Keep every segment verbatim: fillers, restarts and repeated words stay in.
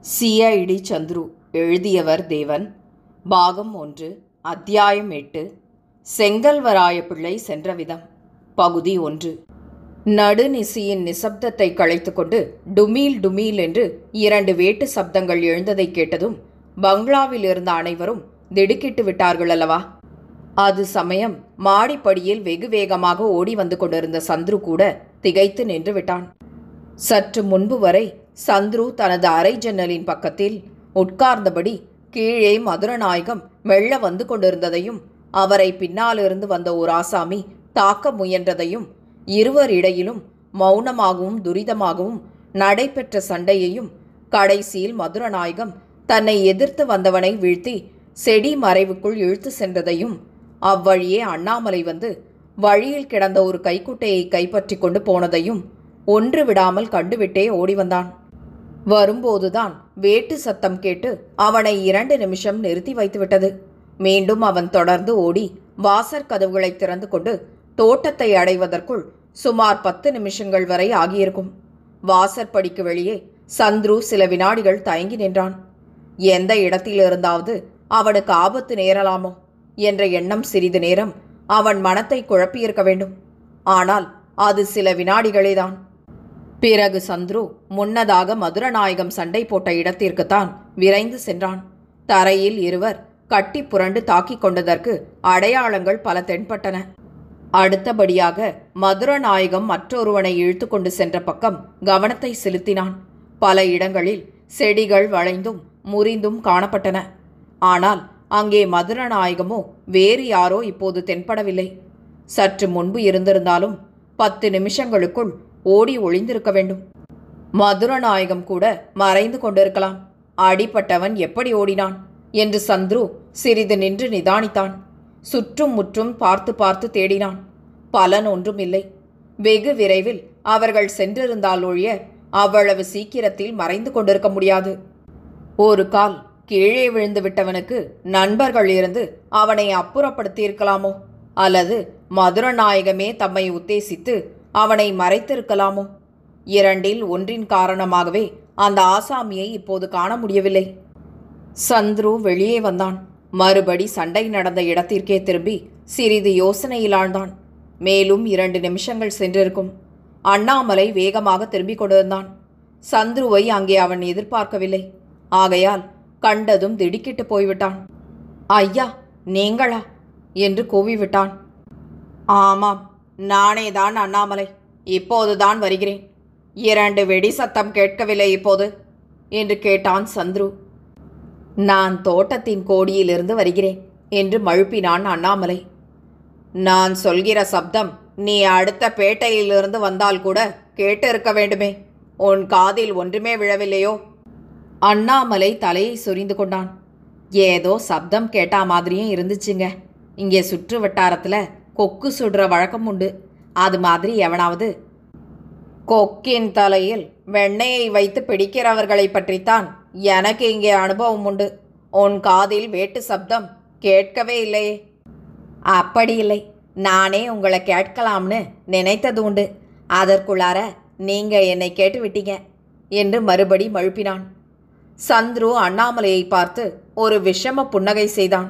CID Chandru. எழுதியவர் தேவன். பாகம் ஒன்று. அத்தியாயம் எட்டு. செங்கல்வராய பிள்ளை சென்ற விதம். பகுதி ஒன்று. நடுநிசியின் நிசப்தத்தை களைத்து கொண்டு டுமீல் டுமீல் என்று இரண்டு வேட்டு சப்தங்கள் எழுந்ததை கேட்டதும் பங்களாவில் இருந்த அனைவரும் திடுக்கிட்டு விட்டார்கள் அல்லவா? அது சமயம் மாடிப்படியில் வெகு வேகமாக ஓடி வந்து கொண்டிருந்த சந்துரு கூட திகைத்து நின்று விட்டான். சற்று முன்பு வரை சந்துரு தனது அறை ஜன்னலின் பக்கத்தில் உட்கார்ந்தபடி கீழே மதுரநாயகம் மெல்ல வந்து கொண்டிருந்ததையும் அவரை பின்னாலிருந்து வந்த ஒரு ஆசாமி தாக்க முயன்றதையும் இருவர் இடையிலும் மௌனமாகவும் துரிதமாகவும் நடைபெற்ற சண்டையையும் கடைசியில் மதுரநாயகம் தன்னை எதிர்த்து வந்தவனை வீழ்த்தி செடி மறைவுக்குள் இழுத்து சென்றதையும் அவ்வழியே அண்ணாமலை வந்து வழியில் கிடந்த ஒரு கைக்குட்டையை கைப்பற்றி கொண்டு போனதையும் ஒன்று விடாமல் கண்டுவிட்டே ஓடி வந்தான். வரும்போதுதான் வேட்டு சத்தம் கேட்டு அவனை இரண்டு நிமிஷம் நிறுத்தி வைத்துவிட்டது. மீண்டும் அவன் தொடர்ந்து ஓடி வாசற் கதவுகளை திறந்து கொண்டு தோட்டத்தை அடைவதற்குள் சுமார் பத்து நிமிஷங்கள் வரை ஆகியிருக்கும். வாசற்படிக்கு வெளியே சந்துரு சில வினாடிகள் தயங்கி நின்றான். எந்த இடத்திலிருந்தாவது அவனுக்கு ஆபத்து நேரலாமோ என்ற எண்ணம் சிறிது நேரம் அவன் மனத்தை குழப்பியிருக்க வேண்டும். ஆனால் அது சில வினாடிகளேதான். பிறகு சந்துரு முன்னதாக மதுரநாயகம் சண்டை போட்ட இடத்திற்குத்தான் விரைந்து சென்றான். தரையில் இருவர் கட்டி புரண்டு தாக்கிக் கொண்டதற்கு அடையாளங்கள் பல தென்பட்டன. அடுத்தபடியாக மதுரநாயகம் மற்றொருவனை இழுத்து கொண்டு சென்ற பக்கம் கவனத்தை செலுத்தினான். பல இடங்களில் செடிகள் வளைந்தும் முறிந்தும் காணப்பட்டன. ஆனால் அங்கே மதுரநாயகமோ வேறு யாரோ இப்போது தென்படவில்லை. சற்று முன்பு இருந்திருந்தாலும் பத்து நிமிஷங்களுக்குள் ஓடி ஒளிந்திருக்க வேண்டும். மதுரநாயகம் கூட மறைந்து கொண்டிருக்கலாம். அடிப்பட்டவன் எப்படி ஓடினான் என்று சந்துரு சிறிது நின்று நிதானித்தான். சுற்றும் முற்றும் பார்த்து பார்த்து தேடினான். பலன் ஒன்றும் இல்லை. வெகு விரைவில் அவர்கள் சென்றிருந்தால் ஒழிய அவ்வளவு சீக்கிரத்தில் மறைந்து கொண்டிருக்க முடியாது. ஒரு கால் கீழே விழுந்து விட்டவனுக்கு நண்பர்கள் இருந்து அவனை அப்புறப்படுத்தியிருக்கலாமோ, அல்லது மதுரநாயகமே தம்மை உத்தேசித்து அவனை மறைத்திருக்கலாமோ? இரண்டில் ஒன்றின் காரணமாகவே அந்த ஆசாமியை இப்போது காண முடியவில்லை. சந்துரு வெளியே வந்தான். மறுபடி சண்டை நடந்த இடத்திற்கே திரும்பி சிறிது யோசனையில் ஆழ்ந்தான். மேலும் இரண்டு நிமிஷங்கள் சென்றிருக்கும். அண்ணாமலை வேகமாக திரும்பிக் கொண்டிருந்தான். சந்துருவை அங்கே அவன் எதிர்பார்க்கவில்லை. ஆகையால் கண்டதும் திடுக்கிட்டு போய்விட்டான். ஐயா, நீங்களா என்று கூவிவிட்டான். ஆமாம், நானேதான் அண்ணாமலை. இப்போதுதான் வருகிறேன். இரண்டு வெடி சத்தம் கேட்கவில்லை இப்போது என்று கேட்டான் சந்துரு. நான் தோட்டத்தின் கோடியிலிருந்து வருகிறேன் என்று மழுப்பினான் அண்ணாமலை. நான் சொல்கிற சப்தம் நீ அடுத்த பேட்டையிலிருந்து வந்தால் கூட கேட்டு இருக்க வேண்டுமே. உன் காதில் ஒன்றுமே விழவில்லையோ? அண்ணாமலை தலையை சொரிந்து கொண்டான். ஏதோ சப்தம் கேட்டா மாதிரியும் இருந்துச்சுங்க. இங்கே சுற்று வட்டாரத்தில் கொக்கு சுடுற வழக்கம் உண்டு. அது மாதிரி எவனாவது கொக்கின் தலையில் வெண்ணெயை வைத்து பிடிக்கிறவர்களை பற்றித்தான் எனக்கு இங்கே அனுபவம் உண்டு. உன் காதில் வேட்டு சப்தம் கேட்கவே இல்லையே? அப்படி இல்லை, நானே உங்களை கேட்கலாம்னு நினைத்தது உண்டு. அதற்குள்ளார நீங்க என்னை கேட்டு விட்டீங்க என்று மறுபடி மழுப்பினான். சந்துரு அண்ணாமலையை பார்த்து ஒரு விஷம புன்னகை செய்தான்.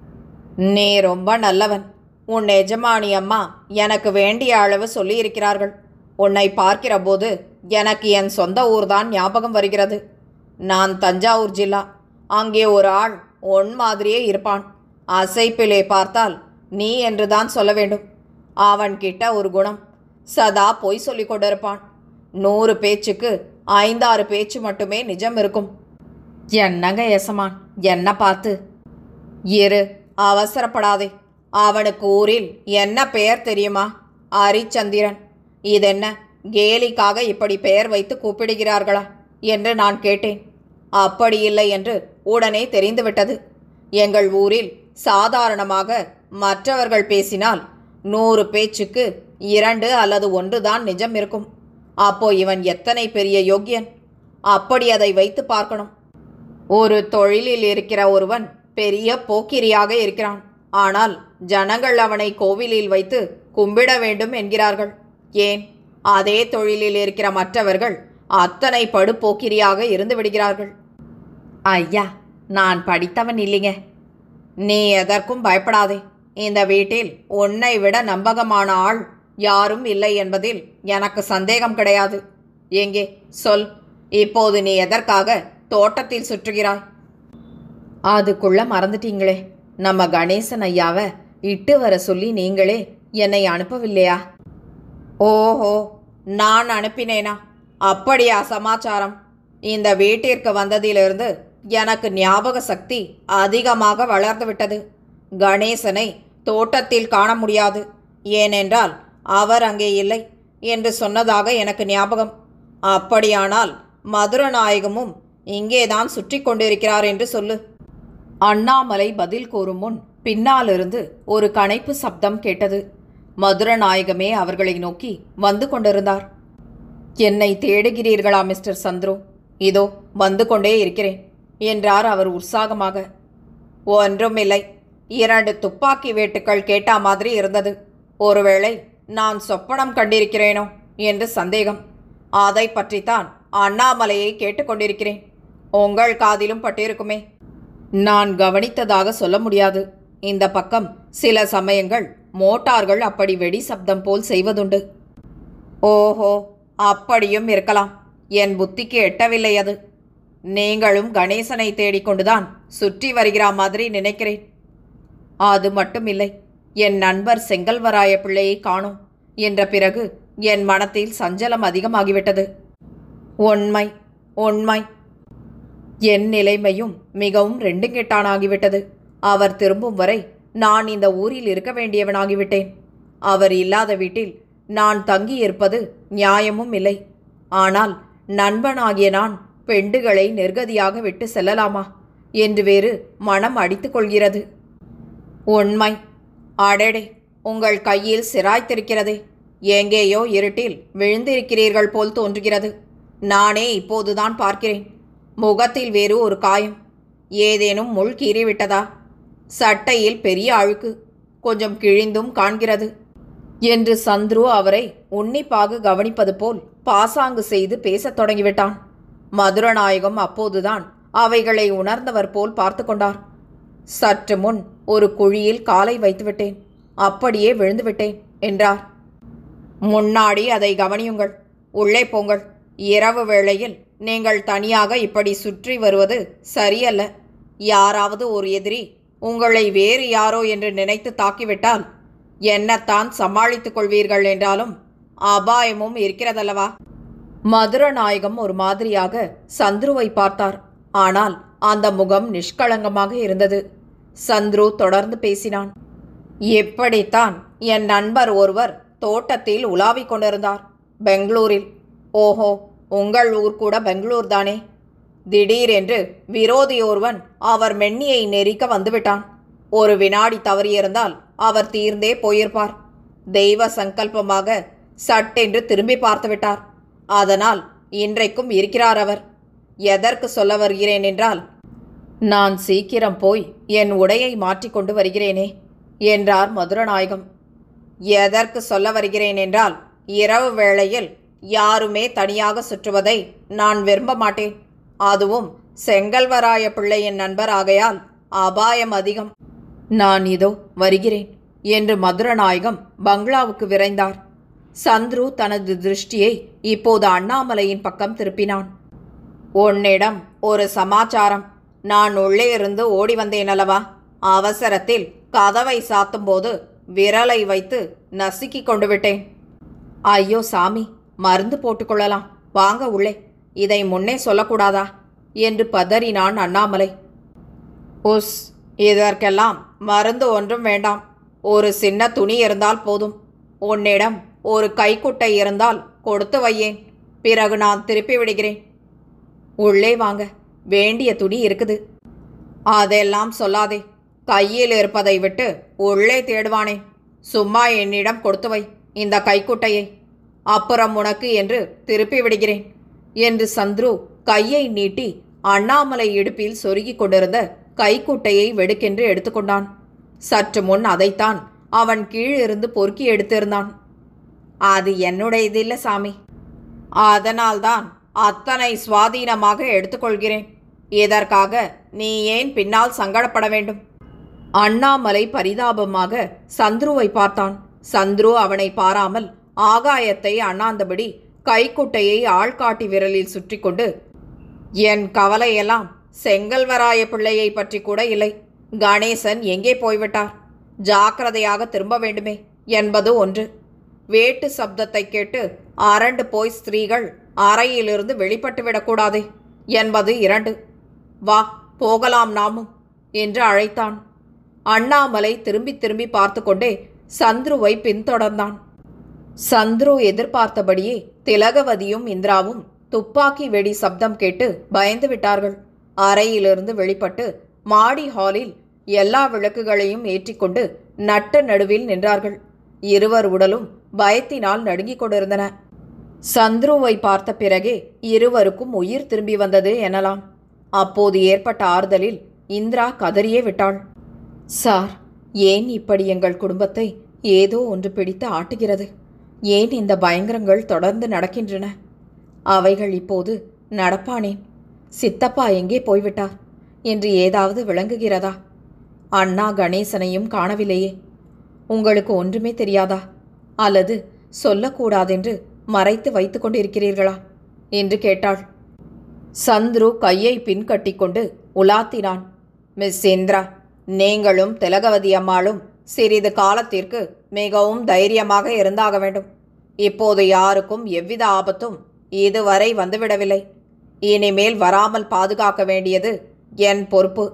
நீ ரொம்ப நல்லவன். உன் எஜமானி அம்மா எனக்கு வேண்டிய அளவு சொல்லியிருக்கிறார்கள். உன்னை பார்க்கிற போது எனக்கு என் சொந்த ஊர்தான் ஞாபகம் வருகிறது. நான் தஞ்சாவூர் ஜில்லா. அங்கே ஒரு ஆள் உன் மாதிரியே இருப்பான். அசைப்பிலே பார்த்தால் நீ என்றுதான் சொல்ல வேண்டும். அவன்கிட்ட ஒரு குணம், சதா பொய் சொல்லி கொண்டிருப்பான். நூறு பேச்சுக்கு ஐந்தாறு பேச்சு மட்டுமே நிஜம் இருக்கும். என்னங்க எசமான், என்ன பார்த்து? இரு, அவசரப்படாதே. அவனுக்கு ஊரில் என்ன பெயர் தெரியுமா? ஹரிச்சந்திரன். இதென்ன கேலிக்காக இப்படி பெயர் வைத்து கூப்பிடுகிறார்களா என்று நான் கேட்டேன். அப்படி இல்லை என்று உடனே தெரிந்துவிட்டது. எங்கள் ஊரில் சாதாரணமாக மற்றவர்கள் பேசினால் நூறு பேச்சுக்கு இரண்டு அல்லது ஒன்றுதான் நிஜம் இருக்கும். அப்போ இவன் எத்தனை பெரிய யோக்கியன்! அப்படி அதை வைத்து பார்க்கணும். ஒரு தொழிலில் இருக்கிற ஒருவன் பெரிய போக்கிரியாக இருக்கிறான். ஆனால் ஜனங்கள் அவனை கோவிலில் வைத்து கும்பிட வேண்டும் என்கிறார்கள். ஏன், அதே தொழிலில் இருக்கிற மற்றவர்கள் அத்தனை படுபோக்கிரியாக இருந்து விடுகிறார்கள். ஐயா, நான் படித்தவன் இல்லைங்க. நீ எதற்கும் பயப்படாதே. இந்த வீட்டில் உன்னை விட நம்பகமான ஆள் யாரும் இல்லை என்பதில் எனக்கு சந்தேகம் கிடையாது. எங்கே சொல், இப்போது நீ எதற்காக தோட்டத்தில் சுற்றுகிறாய்? அதுக்குள்ள மறந்துட்டீங்களே, நம்ம கணேசன் ஐயாவை இட்டு வர சொல்லி நீங்களே என்னை அனுப்பவில்லையா? ஓஹோ, நான் அனுப்பினேனா? அப்படியா சமாச்சாரம்? இந்த வீட்டிற்கு வந்ததிலிருந்து எனக்கு ஞாபக சக்தி அதிகமாக வளர்ந்து விட்டது. கணேசனை தோட்டத்தில் காண முடியாது, ஏனென்றால் அவர் அங்கே இல்லை என்று சொன்னதாக எனக்கு ஞாபகம். அப்படியானால் மதுரநாயகமும் இங்கேதான் சுற்றி கொண்டிருக்கிறார் என்று சொல்லு. அண்ணாமலை பதில் கூறும் முன் பின்னாலிருந்து ஒரு கனைப்பு சப்தம் கேட்டது. மதுரநாயகமே அவர்களை நோக்கி வந்து கொண்டிருந்தார். என்னை தேடுகிறீர்களா மிஸ்டர் சந்துரு? இதோ வந்து கொண்டே இருக்கிறேன் என்றார் அவர் உற்சாகமாக. ஒன்றுமில்லை, இரண்டு துப்பாக்கி வேட்டுக்கள் கேட்டா மாதிரி இருந்தது. ஒருவேளை நான் சொப்பனம் கண்டிருக்கிறேனோ என்று சந்தேகம். அதை பற்றித்தான் அண்ணாமலையை கேட்டுக்கொண்டிருக்கிறேன். உங்கள் காதிலும் பட்டிருக்குமே. நான் கவனித்ததாக சொல்ல முடியாது. இந்த பக்கம் சில சமயங்கள் மோட்டார்கள் அப்படி வெடி சப்தம் போல் செய்வதுண்டு. ஓஹோ, அப்படியும் இருக்கலாம். என் புத்திக்கு எட்டவில்லை அது. நீங்களும் கணேசனை தேடிக்கொண்டுதான் சுற்றி வருகிறா மாதிரி நினைக்கிறேன். அது மட்டும் இல்லை, என் நண்பர் செங்கல்வராய பிள்ளையை காணோம் என்ற பிறகு என் மனத்தில் சஞ்சலம் அதிகமாகிவிட்டது. உண்மை உண்மை என் நிலைமையும் மிகவும் ரெண்டுங்கெட்டானாகிவிட்டது. அவர் திரும்பும் வரை நான் இந்த ஊரில் இருக்க வேண்டியவனாகிவிட்டேன். அவர் இல்லாத வீட்டில் நான் தங்கியிருப்பது நியாயமும் இல்லை. ஆனால் நண்பனாகிய நான் பெண்டுகளை நெருகதியாக விட்டு செல்லலாமா என்று வேறு மனம் அடித்து கொள்கிறது. உண்மை. அடடே, உங்கள் கையில் சிராய்த்திருக்கிறதே. எங்கேயோ இருட்டில் விழுந்திருக்கிறீர்கள் போல் தோன்றுகிறது. நானே இப்போதுதான் பார்க்கிறேன். முகத்தில் வேறு ஒரு காயம். ஏதேனும் முள் கீறிவிட்டதா? சட்டையில் பெரிய அழுக்கு, கொஞ்சம் கிழிந்தும் காண்கிறது என்று சந்துரு அவரை உன்னிப்பாக கவனிப்பது போல் பாசாங்கு செய்து பேசத் தொடங்கிவிட்டான். மதுரநாயகம் அப்போதுதான் அவைகளை உணர்ந்தவர் போல் பார்த்து கொண்டார். சற்று முன் ஒரு குழியில் காலை வைத்துவிட்டேன், அப்படியே விழுந்துவிட்டேன் என்றார். முன்னாடி அதை கவனியுங்கள். உள்ளே போங்கள். இரவு வேளையில் நீங்கள் தனியாக இப்படி சுற்றி வருவது சரியல்ல. யாராவது ஒரு எதிரி உங்களை வேறு யாரோ என்று நினைத்து தாக்கிவிட்டால் என்னத்தான் சமாளித்துக் கொள்வீர்கள் என்றாலும் அபாயமும் இருக்கிறதல்லவா? மதுரநாயகம் ஒரு மாதிரியாக சந்துருவை பார்த்தார். ஆனால் அந்த முகம் நிஷ்களங்கமாக இருந்தது. சந்துரு தொடர்ந்து பேசினான். எப்படித்தான் என் நண்பர் ஒருவர் தோட்டத்தில் உலாவிக் கொண்டிருந்தார், பெங்களூரில். ஓஹோ, உங்கள் ஊர் கூட பெங்களூர் தானே? திடீரென்று விரோதி ஒருவன் அவர் மென்னியை நெரிக்க வந்துவிட்டான். ஒரு வினாடி தவறியிருந்தால் அவர் தீர்ந்தே போயிருப்பார். தெய்வ சங்கல்பமாக சட்டென்று திரும்பி பார்த்து விட்டார். அதனால் இன்றைக்கும் இருக்கிறார் அவர். எதற்கு சொல்ல வருகிறேன் என்றால், நான் சீக்கிரம் போய் என் உடையை மாற்றிக்கொண்டு வருகிறேனே என்றார் மதுரநாயகம். எதற்கு சொல்ல வருகிறேன் என்றால், இரவு வேளையில் யாருமே தனியாக சுற்றுவதை நான் விரும்ப மாட்டேன். அதுவும் செங்கல்வராய பிள்ளையின் நண்பர் ஆகையால் அபாயம் அதிகம். நான் இதோ வருகிறேன் என்று மதுரநாயகம் பங்களாவுக்கு விரைந்தார். சந்துரு தனது திருஷ்டியை இப்போது அண்ணாமலையின் பக்கம் திருப்பினான். உன்னிடம் ஒரு சமாச்சாரம். நான் உள்ளே இருந்து ஓடி வந்தேன் அல்லவா? அவசரத்தில் கதவை சாத்தும்போது விரலை வைத்து நசுக்கி கொண்டு விட்டேன். ஐயோ சாமி, மருந்து போட்டுக்கொள்ளலாம், வாங்க உள்ளே. இதை முன்னே சொல்லக்கூடாதா என்று பதறினான் அண்ணாமலை. உஸ், இதற்கெல்லாம் மருந்து ஒன்றும் வேண்டாம். ஒரு சின்ன துணி இருந்தால் போதும். உன்னிடம் ஒரு கைக்குட்டை இருந்தால் கொடுத்து வையேன். பிறகு நான் திருப்பி விடுகிறேன். உள்ளே வாங்க, வேண்டிய துணி இருக்குது. அதெல்லாம் சொல்லாதே. கையில் இருப்பதை விட்டு உள்ளே தேடுவானே. சும்மா என்னிடம் கொடுத்து வை இந்த கைக்குட்டையை. அப்புறம் உனக்கு என்று திருப்பி விடுகிறேன் என்று சந்துரு கையை நீட்டி அண்ணாமலை இடுப்பில் சொருகி கொண்டிருந்த கைக்குட்டையை வெடுக்கென்று எடுத்துக்கொண்டான். சற்று முன் அதைத்தான் அவன் கீழிருந்து பொறுக்கி எடுத்திருந்தான். அது என்னுடையது இல்லை சாமி, அதனால்தான் அத்தனை சுவாதீனமாக எடுத்துக்கொள்கிறேன். இதற்காக நீ ஏன் பின்னால் சங்கடப்பட வேண்டும்? அண்ணாமலை பரிதாபமாக சந்துருவை பார்த்தான். சந்துரு அவனை பாராமல் ஆகாயத்தை அண்ணாந்தபடி கைக்குட்டையை ஆள்காட்டி விரலில் சுற்றி கொண்டு, என் கவலையெல்லாம் செங்கல்வராய பிள்ளையை பற்றி கூட இல்லை. கணேசன் எங்கே போய்விட்டார்? ஜாக்கிரதையாக திரும்ப வேண்டுமே என்பது ஒன்று. வேட்டு சப்தத்தை கேட்டு அரண்டு போய் ஸ்திரீகள் அறையிலிருந்து வெளிப்பட்டு விடக்கூடாதே என்பது இரண்டு. வா போகலாம் நாமும் என்று அழைத்தான். அண்ணாமலை திரும்பி திரும்பி பார்த்து கொண்டே சந்துருவை பின்தொடர்ந்தான். சந்துரு எதிர்பார்த்தபடியே திலகவதியும் இந்திராவும் துப்பாக்கி வெடி சப்தம் கேட்டு பயந்து விட்டார்கள். அறையிலிருந்து வெளிப்பட்டு மாடி ஹாலில் எல்லா விளக்குகளையும் ஏற்றிக்கொண்டு நட்ட நடுவில் நின்றார்கள். இருவர் உடலும் பயத்தினால் நடுங்கிக் கொண்டிருந்தன. சந்துருவை பார்த்த பிறகே இருவருக்கும் உயிர் திரும்பி வந்தது எனலாம். அப்போது ஏற்பட்ட ஆறுதலில் இந்திரா கதறியே விட்டாள். சார், ஏன் இப்படி எங்கள் குடும்பத்தை ஏதோ ஒன்று பிடித்து ஆட்டுகிறது? ஏன் இந்த பயங்கரங்கள் தொடர்ந்து நடக்கின்றன? அவைகள் இப்போது நடப்பானேன்? சித்தப்பா எங்கே போய்விட்டார் என்று ஏதாவது விளங்குகிறதா? அண்ணா கணேசனையும் காணவில்லையே. உங்களுக்கு ஒன்றுமே தெரியாதா? அல்லது சொல்லக்கூடாதென்று மறைத்து வைத்து கொண்டிருக்கிறீர்களா என்று கேட்டாள். சந்துரு கையை பின் கட்டிக்கொண்டு உலாத்தினான். மிஸ் இந்திரா, நீங்களும் திலகவதி அம்மாளும் சிறிது காலத்திற்கு மிகவும் தைரியமாக இருந்தாக வேண்டும். இப்போது யாருக்கும் எவ்வித ஆபத்தும் இதுவரை வந்துவிடவில்லை. இனிமேல் வராமல் பாதுகாக்க வேண்டியது என் பொறுப்பு.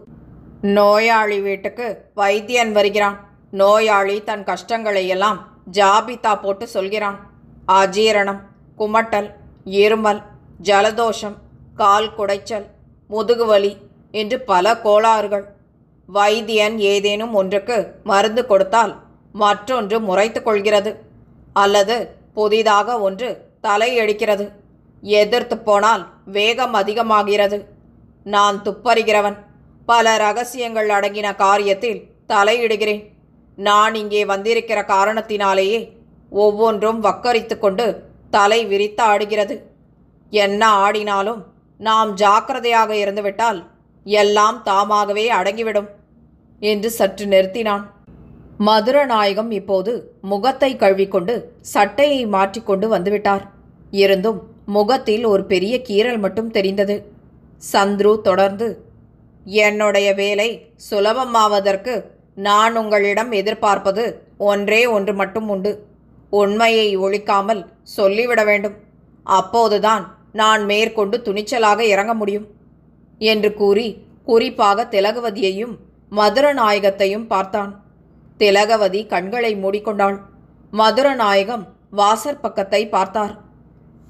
நோயாளி வீட்டுக்கு வைத்தியன் வருகிறான். நோயாளி தன் கஷ்டங்களையெல்லாம் ஜாபிதா போட்டு சொல்கிறான். அஜீரணம், குமட்டல், இருமல், ஜலதோஷம், கால் குடைச்சல், முதுகுவலி என்று பல கோளாறுகள். வைத்தியன் ஏதேனும் ஒன்றுக்கு மருந்து கொடுத்தால் மற்றொன்று முறைத்து கொள்கிறது, அல்லது புதிதாக ஒன்று தலையடிக்கிறது. எதிர்த்து போனால் வேகம் அதிகமாகிறது. நான் துப்பறிகிறவன். பல ரகசியங்கள் அடங்கின காரியத்தில் தலையிடுகிறேன். நான் இங்கே வந்திருக்கிற காரணத்தினாலேயே ஒவ்வொன்றும் வக்கரித்து கொண்டு தலை விரித்து ஆடுகிறது. என்ன ஆடினாலும் நாம் ஜாக்கிரதையாக இருந்துவிட்டால் எல்லாம் தாமாகவே அடங்கிவிடும் என்று சற்று நிறுத்தினான். மதுரநாயகம் இப்போது முகத்தை கழுவிக்கொண்டு சட்டையை மாற்றிக்கொண்டு வந்துவிட்டார். இருந்தும் முகத்தில் ஒரு பெரிய கீறல் மட்டும் தெரிந்தது. சந்துரு தொடர்ந்து, என்னுடைய வேலை சுலபமாவதற்கு நான் உங்களிடம் எதிர்பார்ப்பது ஒன்றே ஒன்று மட்டும் உண்டு. உண்மையை ஒழிக்காமல் சொல்லிவிட வேண்டும். அப்போதுதான் நான் மேற்கொண்டு துணிச்சலாக இறங்க முடியும் என்று கூறி குறிப்பாக திலகவதியையும் மதுரநாயகத்தையும் பார்த்தான். திலகவதி கண்களை மூடிக்கொண்டாள். மதுரநாயகம் வாசற்பக்கத்தை பார்த்தார்.